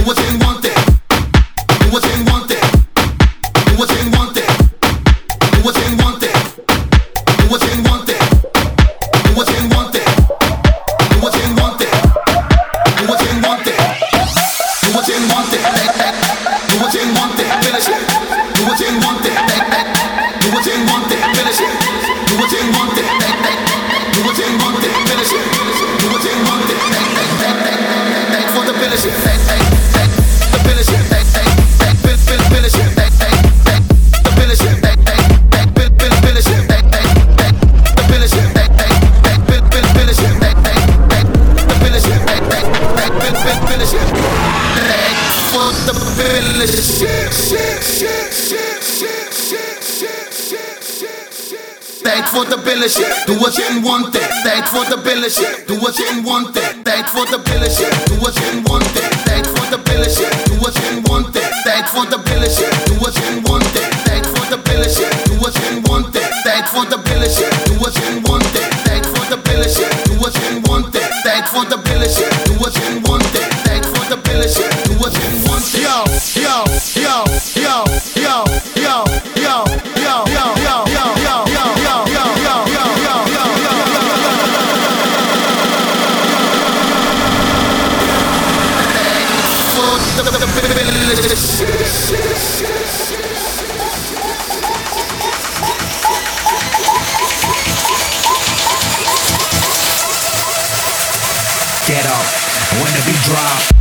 Tijd voor de billen shit, doe wat je want it. Tijd voor de billen shit, doe wat je want it. Tijd voor de billen shit, doe wat je want it. Tijd voor de billen shit, doe wat je want it. Tijd voor de billen shit, doe wat je want it. Tijd voor de billen shit, doe wat je want it. Tijd voor de billen shit, doe wat je want it. Tijd voor de billen shit, doe wat je want it. Tijd voor de billen shit, doe wat je want it. Tijd voor de billen shit, doe wat je want it. Yo, yo, yo, yo, yo, yo, yo, yo, yo, yo, yo, yo, yo, yo, yo, yo, yo, yo, yo. Get up when the beat drop.